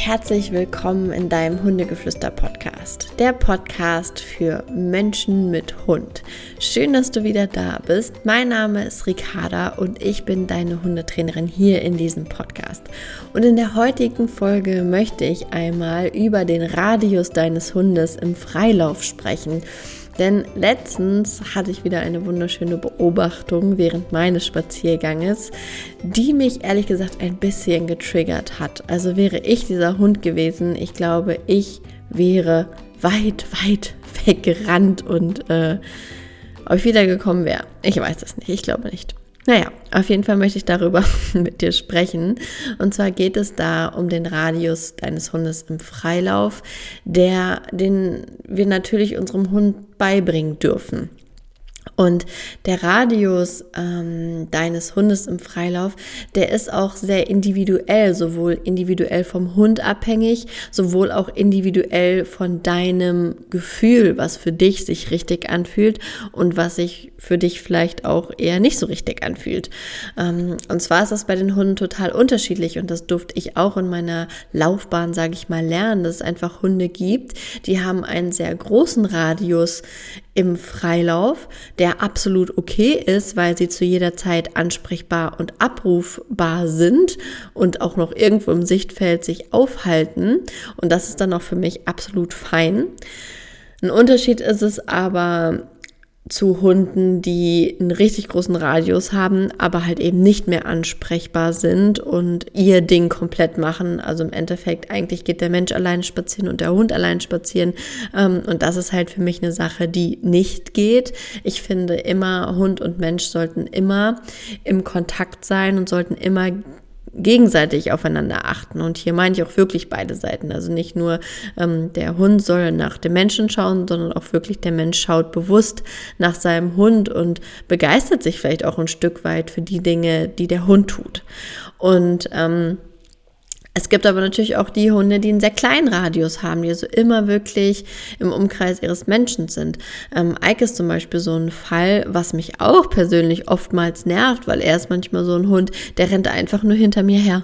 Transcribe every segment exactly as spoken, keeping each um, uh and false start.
herzlich willkommen in deinem Hundegeflüster-Podcast, der Podcast für Menschen mit Hund. Schön, dass du wieder da bist. Mein Name ist Ricarda und ich bin deine Hundetrainerin hier in diesem Podcast. Und in der heutigen Folge möchte ich einmal über den Radius deines Hundes im Freilauf sprechen. Denn letztens hatte ich wieder eine wunderschöne Beobachtung während meines Spazierganges, die mich ehrlich gesagt ein bisschen getriggert hat. Also wäre ich dieser Hund gewesen, ich glaube, ich wäre weit, weit weggerannt und äh, ob ich wiedergekommen wäre. Ich weiß es nicht, ich glaube nicht. Naja, auf jeden Fall möchte ich darüber mit dir sprechen. Und zwar geht es da um den Radius deines Hundes im Freilauf, der, den wir natürlich unserem Hund beibringen dürfen. Und der Radius ähm, deines Hundes im Freilauf, der ist auch sehr individuell, sowohl individuell vom Hund abhängig, sowohl auch individuell von deinem Gefühl, was für dich sich richtig anfühlt und was sich für dich vielleicht auch eher nicht so richtig anfühlt. Ähm, und zwar ist das bei den Hunden total unterschiedlich und das durfte ich auch in meiner Laufbahn, sage ich mal, lernen, dass es einfach Hunde gibt, die haben einen sehr großen Radius im Freilauf, der absolut okay ist, weil sie zu jeder Zeit ansprechbar und abrufbar sind und auch noch irgendwo im Sichtfeld sich aufhalten. Und das ist dann auch für mich absolut fein. Ein Unterschied ist es aber zu Hunden, die einen richtig großen Radius haben, aber halt eben nicht mehr ansprechbar sind und ihr Ding komplett machen. Also im Endeffekt eigentlich geht der Mensch allein spazieren und der Hund allein spazieren. Und das ist halt für mich eine Sache, die nicht geht. Ich finde immer, Hund und Mensch sollten immer im Kontakt sein und sollten immer gegenseitig aufeinander achten. Und hier meine ich auch wirklich beide Seiten. Also nicht nur ähm, der Hund soll nach dem Menschen schauen, sondern auch wirklich der Mensch schaut bewusst nach seinem Hund und begeistert sich vielleicht auch ein Stück weit für die Dinge, die der Hund tut. Und ähm, es gibt aber natürlich auch die Hunde, die einen sehr kleinen Radius haben, die also immer wirklich im Umkreis ihres Menschen sind. Ähm, Ike ist zum Beispiel so ein Fall, was mich auch persönlich oftmals nervt, weil er ist manchmal so ein Hund, der rennt einfach nur hinter mir her.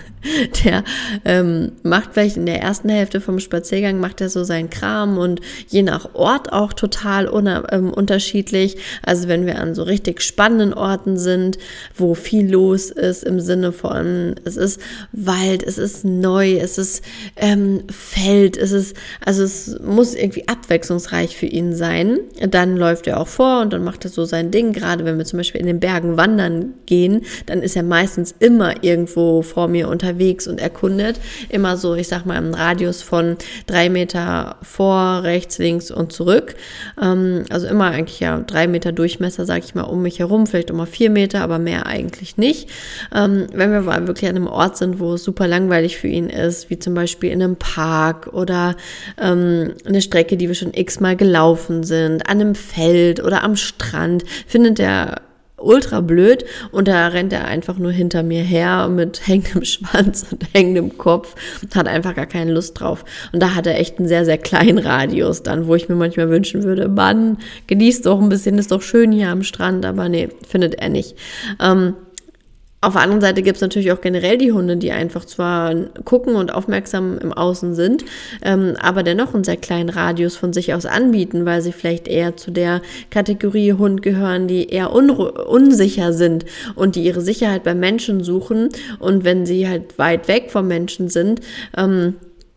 Der ähm, macht vielleicht in der ersten Hälfte vom Spaziergang, macht er so seinen Kram und je nach Ort auch total una- ähm, unterschiedlich. Also wenn wir an so richtig spannenden Orten sind, wo viel los ist im Sinne von, es ist Wald, es ist neu, es ist ähm, Feld, es ist, also es muss irgendwie abwechslungsreich für ihn sein. Dann läuft er auch vor und dann macht er so sein Ding. Gerade wenn wir zum Beispiel in den Bergen wandern gehen, dann ist er meistens immer irgendwo vor mir unterwegs und erkundet. Immer so, ich sag mal, im Radius von drei Meter vor, rechts, links und zurück. Ähm, also immer eigentlich ja drei Meter Durchmesser, sag ich mal, um mich herum, vielleicht immer vier Meter, aber mehr eigentlich nicht. Ähm, wenn wir wirklich an einem Ort sind, wo es super langweilig für ihn ist, wie zum Beispiel in einem Park oder ähm, eine Strecke, die wir schon x-mal gelaufen sind, an einem Feld oder am Strand, findet er ultra blöd und da rennt er einfach nur hinter mir her mit hängendem Schwanz und hängendem Kopf und hat einfach gar keine Lust drauf. Und da hat er echt einen sehr, sehr kleinen Radius dann, wo ich mir manchmal wünschen würde, Mann, genießt doch ein bisschen, ist doch schön hier am Strand, aber nee, findet er nicht. Ähm, Auf der anderen Seite gibt es natürlich auch generell die Hunde, die einfach zwar gucken und aufmerksam im Außen sind, ähm, aber dennoch einen sehr kleinen Radius von sich aus anbieten, weil sie vielleicht eher zu der Kategorie Hund gehören, die eher unru- unsicher sind und die ihre Sicherheit beim Menschen suchen. Und wenn sie halt weit weg vom Menschen sind, ähm,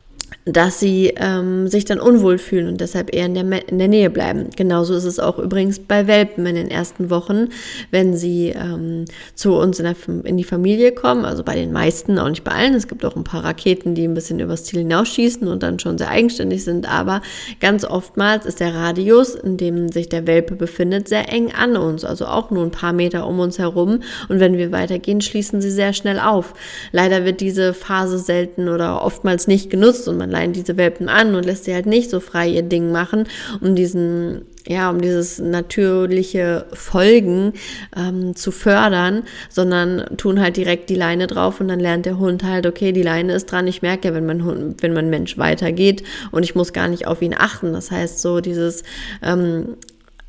dass sie ähm, sich dann unwohl fühlen und deshalb eher in der, in der Nähe bleiben. Genauso ist es auch übrigens bei Welpen in den ersten Wochen, wenn sie ähm, zu uns in, der, in die Familie kommen, also bei den meisten, auch nicht bei allen. Es gibt auch ein paar Raketen, die ein bisschen übers Ziel hinausschießen und dann schon sehr eigenständig sind, aber ganz oftmals ist der Radius, in dem sich der Welpe befindet, sehr eng an uns, also auch nur ein paar Meter um uns herum und wenn wir weitergehen, schließen sie sehr schnell auf. Leider wird diese Phase selten oder oftmals nicht genutzt und man leihen diese Welpen an und lässt sie halt nicht so frei ihr Ding machen, um diesen, ja, um dieses natürliche Folgen ähm, zu fördern, sondern tun halt direkt die Leine drauf und dann lernt der Hund halt, okay, die Leine ist dran, ich merke ja, wenn mein Hund, wenn mein Mensch weitergeht und ich muss gar nicht auf ihn achten. Das heißt, so dieses ähm,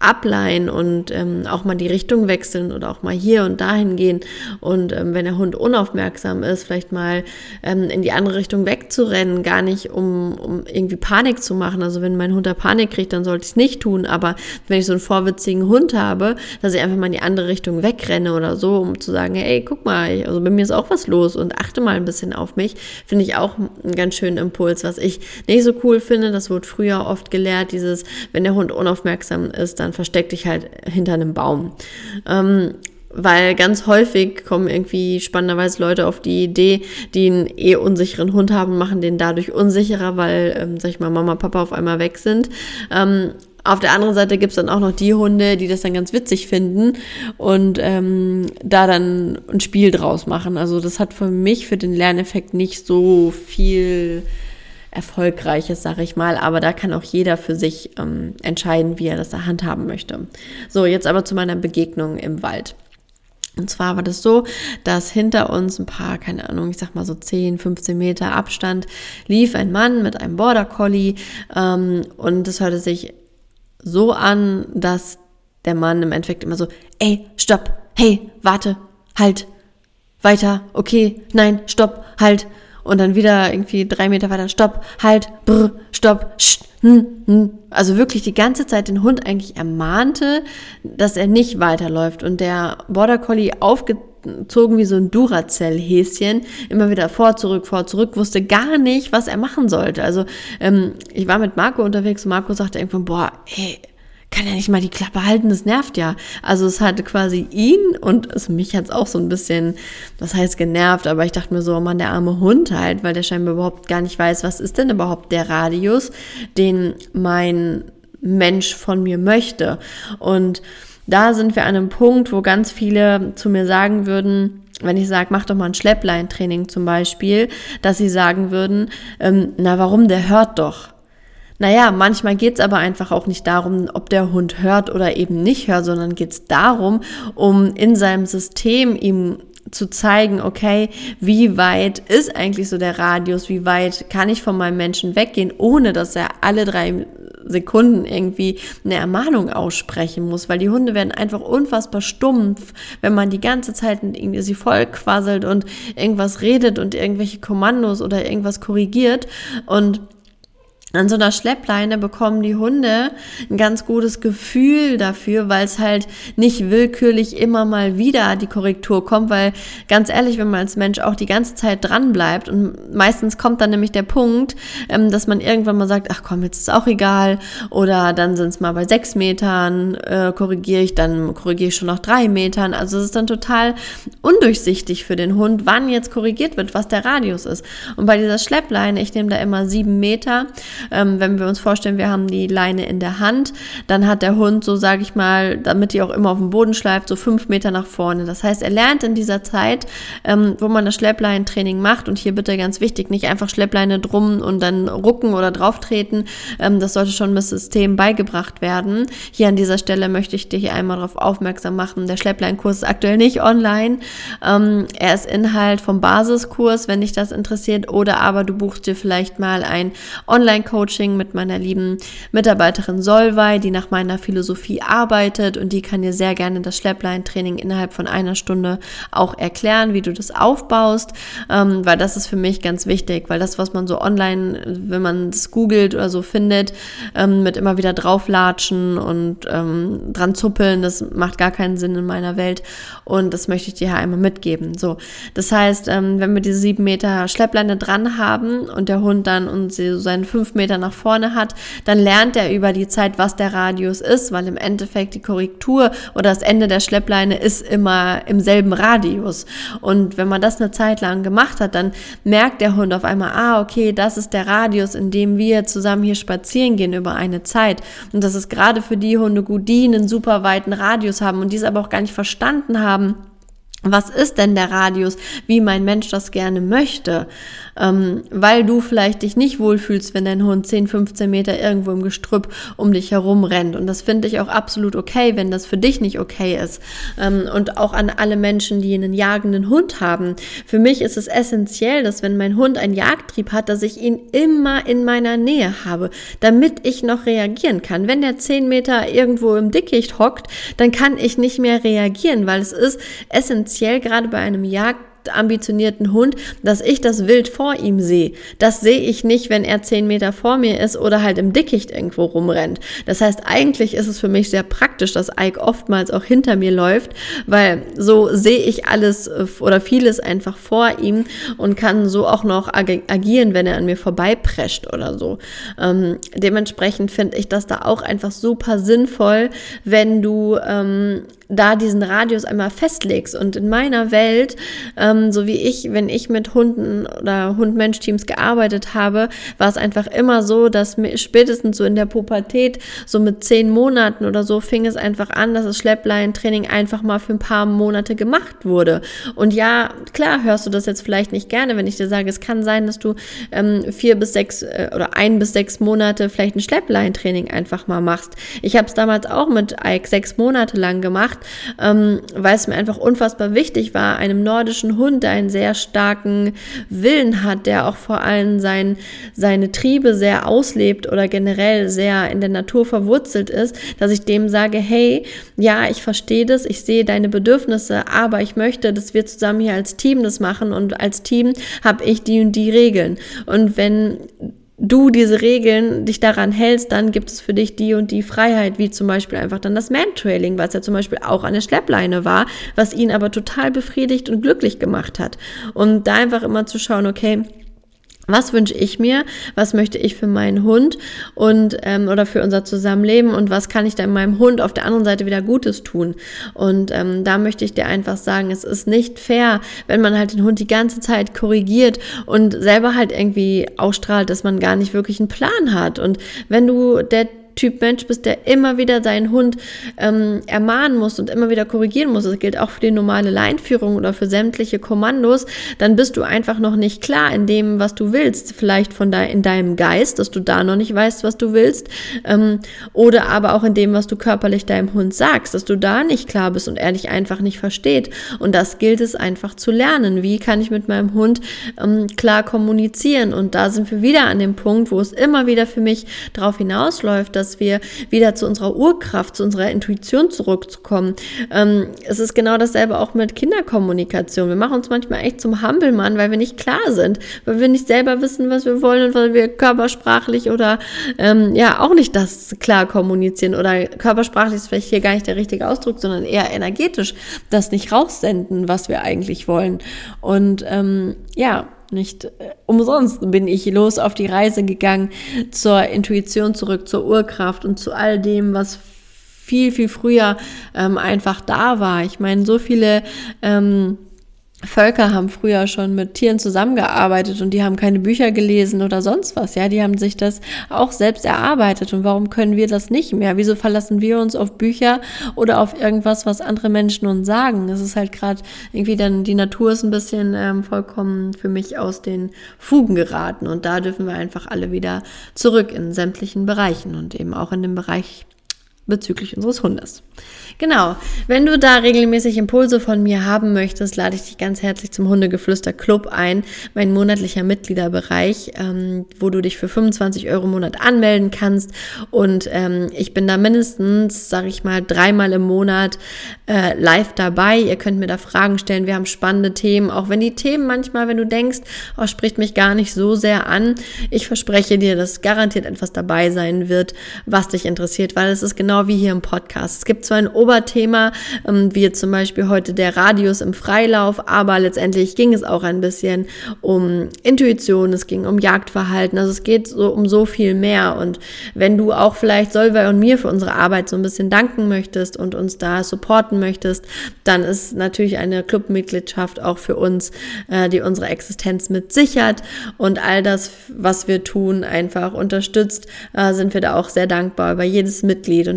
ableihen und ähm, auch mal die Richtung wechseln oder auch mal hier und dahin gehen und ähm, wenn der Hund unaufmerksam ist, vielleicht mal ähm, in die andere Richtung wegzurennen, gar nicht um, um irgendwie Panik zu machen. Also wenn mein Hund da Panik kriegt, dann sollte ich es nicht tun, aber wenn ich so einen vorwitzigen Hund habe, dass ich einfach mal in die andere Richtung wegrenne oder so, um zu sagen, hey, guck mal, also bei mir ist auch was los und achte mal ein bisschen auf mich, finde ich auch einen ganz schönen Impuls. Was ich nicht so cool finde, das wurde früher oft gelehrt, dieses, wenn der Hund unaufmerksam ist, dann versteck dich halt hinter einem Baum. Ähm, weil ganz häufig kommen irgendwie spannenderweise Leute auf die Idee, die einen eh unsicheren Hund haben, machen den dadurch unsicherer, weil, ähm, sag ich mal, Mama, Papa auf einmal weg sind. Ähm, Auf der anderen Seite gibt's dann auch noch die Hunde, die das dann ganz witzig finden und ähm, da dann ein Spiel draus machen. Also das hat für mich, für den Lerneffekt nicht so viel Erfolgreiches, sag ich mal, aber da kann auch jeder für sich ähm, entscheiden, wie er das da handhaben möchte. So, jetzt aber zu meiner Begegnung im Wald. Und zwar war das so, dass hinter uns ein paar, keine Ahnung, ich sag mal so zehn, fünfzehn Meter Abstand lief ein Mann mit einem Border Collie ähm, und es hörte sich so an, dass der Mann im Endeffekt immer so, ey, stopp, hey, warte, halt, weiter, okay, nein, stopp, halt. Und dann wieder irgendwie drei Meter weiter, stopp, halt, brr, stopp, sch, hm, hm. Also wirklich die ganze Zeit den Hund eigentlich ermahnte, dass er nicht weiterläuft. Und der Border Collie aufgezogen wie so ein Duracell-Häschen, immer wieder vor, zurück, vor, zurück, wusste gar nicht, was er machen sollte. Also ähm, ich war mit Marco unterwegs und Marco sagte irgendwann, boah, ey, kann er nicht mal die Klappe halten, das nervt ja. Also es hatte quasi ihn und also mich hat es auch so ein bisschen, was heißt genervt, aber ich dachte mir so, oh Mann, der arme Hund halt, weil der scheinbar überhaupt gar nicht weiß, was ist denn überhaupt der Radius, den mein Mensch von mir möchte. Und da sind wir an einem Punkt, wo ganz viele zu mir sagen würden, wenn ich sage, mach doch mal ein Schleppleintraining zum Beispiel, dass sie sagen würden, ähm, na warum, der hört doch. Naja, manchmal geht's aber einfach auch nicht darum, ob der Hund hört oder eben nicht hört, sondern geht's darum, um in seinem System ihm zu zeigen, okay, wie weit ist eigentlich so der Radius, wie weit kann ich von meinem Menschen weggehen, ohne dass er alle drei Sekunden irgendwie eine Ermahnung aussprechen muss, weil die Hunde werden einfach unfassbar stumpf, wenn man die ganze Zeit sie voll quasselt und irgendwas redet und irgendwelche Kommandos oder irgendwas korrigiert. Und an so einer Schleppleine bekommen die Hunde ein ganz gutes Gefühl dafür, weil es halt nicht willkürlich immer mal wieder die Korrektur kommt, weil ganz ehrlich, wenn man als Mensch auch die ganze Zeit dran bleibt und meistens kommt dann nämlich der Punkt, dass man irgendwann mal sagt, ach komm, jetzt ist auch egal oder dann sind es mal bei sechs Metern, äh, korrigiere ich, dann korrigiere ich schon nach drei Metern. Also es ist dann total undurchsichtig für den Hund, wann jetzt korrigiert wird, was der Radius ist. Und bei dieser Schleppleine, ich nehme da immer sieben Meter, Ähm, wenn wir uns vorstellen, wir haben die Leine in der Hand, dann hat der Hund, so sage ich mal, damit die auch immer auf dem Boden schleift, so fünf Meter nach vorne. Das heißt, er lernt in dieser Zeit, ähm, wo man das Schleppleinentraining macht, und hier bitte ganz wichtig, nicht einfach Schleppleine drum und dann rucken oder drauf treten. Ähm, das sollte schon mit System beigebracht werden. Hier an dieser Stelle möchte ich dich einmal darauf aufmerksam machen, der Schleppleinkurs ist aktuell nicht online. Ähm, er ist Inhalt vom Basiskurs, wenn dich das interessiert, oder aber du buchst dir vielleicht mal ein Online-Coaching mit meiner lieben Mitarbeiterin Solvay, die nach meiner Philosophie arbeitet, und die kann dir sehr gerne das Schleppleintraining innerhalb von einer Stunde auch erklären, wie du das aufbaust, ähm, weil das ist für mich ganz wichtig, weil das, was man so online, wenn man es googelt oder so findet, ähm, mit immer wieder drauflatschen und ähm, dran zuppeln, das macht gar keinen Sinn in meiner Welt, und das möchte ich dir hier einmal mitgeben. So, das heißt, ähm, wenn wir diese sieben Meter Schleppleine dran haben und der Hund dann und so seinen fünf Meter nach vorne hat, dann lernt er über die Zeit, was der Radius ist, weil im Endeffekt die Korrektur oder das Ende der Schleppleine ist immer im selben Radius. Und wenn man das eine Zeit lang gemacht hat, dann merkt der Hund auf einmal, ah, okay, das ist der Radius, in dem wir zusammen hier spazieren gehen über eine Zeit. Und das ist gerade für die Hunde gut, die einen super weiten Radius haben und die es aber auch gar nicht verstanden haben, was ist denn der Radius, wie mein Mensch das gerne möchte? Ähm, weil du vielleicht dich nicht wohlfühlst, wenn dein Hund zehn, fünfzehn Meter irgendwo im Gestrüpp um dich herum rennt. Und das finde ich auch absolut okay, wenn das für dich nicht okay ist. Ähm, und auch an alle Menschen, die einen jagenden Hund haben. Für mich ist es essentiell, dass wenn mein Hund einen Jagdtrieb hat, dass ich ihn immer in meiner Nähe habe, damit ich noch reagieren kann. Wenn der zehn Meter irgendwo im Dickicht hockt, dann kann ich nicht mehr reagieren, weil es ist essentiell, gerade bei einem jagdambitionierten Hund, dass ich das Wild vor ihm sehe. Das sehe ich nicht, wenn er zehn Meter vor mir ist oder halt im Dickicht irgendwo rumrennt. Das heißt, eigentlich ist es für mich sehr praktisch, dass Ike oftmals auch hinter mir läuft, weil so sehe ich alles oder vieles einfach vor ihm und kann so auch noch ag- agieren, wenn er an mir vorbeiprescht oder so. Ähm, dementsprechend finde ich das da auch einfach super sinnvoll, wenn du ähm, da diesen Radius einmal festlegst. Und in meiner Welt, ähm, so wie ich, wenn ich mit Hunden oder Hund-Mensch-Teams gearbeitet habe, war es einfach immer so, dass spätestens so in der Pubertät, so mit zehn Monaten oder so, fing es einfach an, dass das Schleppleintraining einfach mal für ein paar Monate gemacht wurde. Und ja, klar hörst du das jetzt vielleicht nicht gerne, wenn ich dir sage, es kann sein, dass du ähm, vier bis sechs äh, oder ein bis sechs Monate vielleicht ein Schleppleintraining einfach mal machst. Ich habe es damals auch mit Ike sechs Monate lang gemacht, Ähm, weil es mir einfach unfassbar wichtig war, einem nordischen Hund, der einen sehr starken Willen hat, der auch vor allem sein, seine Triebe sehr auslebt oder generell sehr in der Natur verwurzelt ist, dass ich dem sage, hey, ja, ich verstehe das, ich sehe deine Bedürfnisse, aber ich möchte, dass wir zusammen hier als Team das machen und als Team habe ich die und die Regeln. Und wenn du diese Regeln dich daran hältst, dann gibt es für dich die und die Freiheit, wie zum Beispiel einfach dann das Mantrailing, was ja zum Beispiel auch eine Schleppleine war, was ihn aber total befriedigt und glücklich gemacht hat. Und da einfach immer zu schauen, okay, was wünsche ich mir, was möchte ich für meinen Hund und ähm, oder für unser Zusammenleben und was kann ich dann meinem Hund auf der anderen Seite wieder Gutes tun. Und ähm, da möchte ich dir einfach sagen, es ist nicht fair, wenn man halt den Hund die ganze Zeit korrigiert und selber halt irgendwie ausstrahlt, dass man gar nicht wirklich einen Plan hat. Und wenn du der Typ Mensch bist, der immer wieder seinen Hund ähm, ermahnen muss und immer wieder korrigieren muss, das gilt auch für die normale Leinführung oder für sämtliche Kommandos, dann bist du einfach noch nicht klar in dem, was du willst, vielleicht von de- in deinem Geist, dass du da noch nicht weißt, was du willst, ähm, oder aber auch in dem, was du körperlich deinem Hund sagst, dass du da nicht klar bist und er dich einfach nicht versteht. Und das gilt es einfach zu lernen. Wie kann ich mit meinem Hund ähm, klar kommunizieren? Und da sind wir wieder an dem Punkt, wo es immer wieder für mich darauf hinausläuft, dass dass wir wieder zu unserer Urkraft, zu unserer Intuition zurückkommen. Ähm, es ist genau dasselbe auch mit Kinderkommunikation. Wir machen uns manchmal echt zum Hampelmann, weil wir nicht klar sind, weil wir nicht selber wissen, was wir wollen und weil wir körpersprachlich oder ähm, ja auch nicht das klar kommunizieren oder körpersprachlich ist vielleicht hier gar nicht der richtige Ausdruck, sondern eher energetisch das nicht raussenden, was wir eigentlich wollen. Und ähm, ja, nicht äh, umsonst bin ich los auf die Reise gegangen zur Intuition zurück, zur Urkraft und zu all dem, was viel, viel früher ähm, einfach da war. Ich meine, so viele ähm, Völker haben früher schon mit Tieren zusammengearbeitet und die haben keine Bücher gelesen oder sonst was, ja, die haben sich das auch selbst erarbeitet und warum können wir das nicht mehr? Wieso verlassen wir uns auf Bücher oder auf irgendwas, was andere Menschen uns sagen? Es ist halt gerade irgendwie dann, die Natur ist ein bisschen ähm, vollkommen für mich aus den Fugen geraten und da dürfen wir einfach alle wieder zurück in sämtlichen Bereichen und eben auch in dem Bereich bezüglich unseres Hundes. Genau, wenn du da regelmäßig Impulse von mir haben möchtest, lade ich dich ganz herzlich zum Hundegeflüster Club ein, mein monatlicher Mitgliederbereich, ähm, wo du dich für fünfundzwanzig Euro im Monat anmelden kannst und ähm, ich bin da mindestens, sage ich mal, dreimal im Monat äh, live dabei. Ihr könnt mir da Fragen stellen, wir haben spannende Themen, auch wenn die Themen manchmal, wenn du denkst, oh, spricht mich gar nicht so sehr an, ich verspreche dir, dass garantiert etwas dabei sein wird, was dich interessiert, weil es ist genau wie hier im Podcast. Es gibt zwar ein Oberthema, ähm, wie zum Beispiel heute der Radius im Freilauf, aber letztendlich ging es auch ein bisschen um Intuition, es ging um Jagdverhalten, also es geht so um so viel mehr und wenn du auch vielleicht Solveig und mir für unsere Arbeit so ein bisschen danken möchtest und uns da supporten möchtest, dann ist natürlich eine Clubmitgliedschaft auch für uns, äh, die unsere Existenz mit sichert und all das, was wir tun, einfach unterstützt, äh, sind wir da auch sehr dankbar über jedes Mitglied und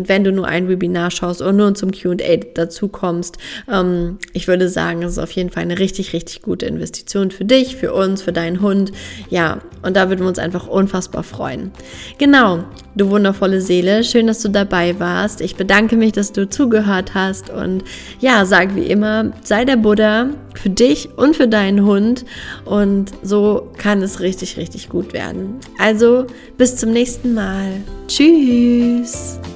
Und wenn du nur ein Webinar schaust oder nur zum Q und A dazu kommst, ähm, ich würde sagen, es ist auf jeden Fall eine richtig, richtig gute Investition für dich, für uns, für deinen Hund. Ja, und da würden wir uns einfach unfassbar freuen. Genau, du wundervolle Seele, schön, dass du dabei warst. Ich bedanke mich, dass du zugehört hast und ja, sag wie immer, sei der Buddha für dich und für deinen Hund und so kann es richtig, richtig gut werden. Also bis zum nächsten Mal. Tschüss!